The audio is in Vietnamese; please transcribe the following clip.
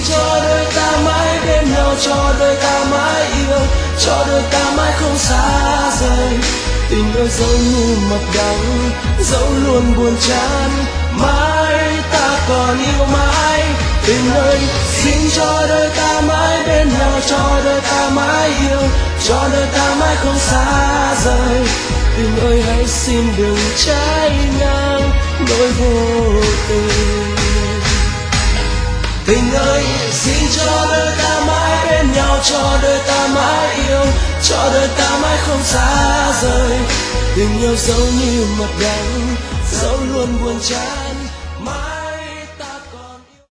cho đôi ta mãi bên nhau, cho đôi ta mãi yêu, cho đôi ta mãi không xa rời. Tình ơi dẫu như mật đắng, dẫu luôn buồn chán, mãi ta còn yêu mãi. Tình ơi xin cho đôi ta mãi bên nhau, cho đôi ta mãi yêu, cho đôi ta mãi không xa rời. Tình ơi hãy xin đừng trái ngang nỗi vô tình. Tình ơi xin cho đôi ta mãi bên nhau, cho đôi ta mãi yêu, cho đôi ta mãi không xa rời. Tình yêu dẫu như mật đắng, dẫu luôn buồn chán.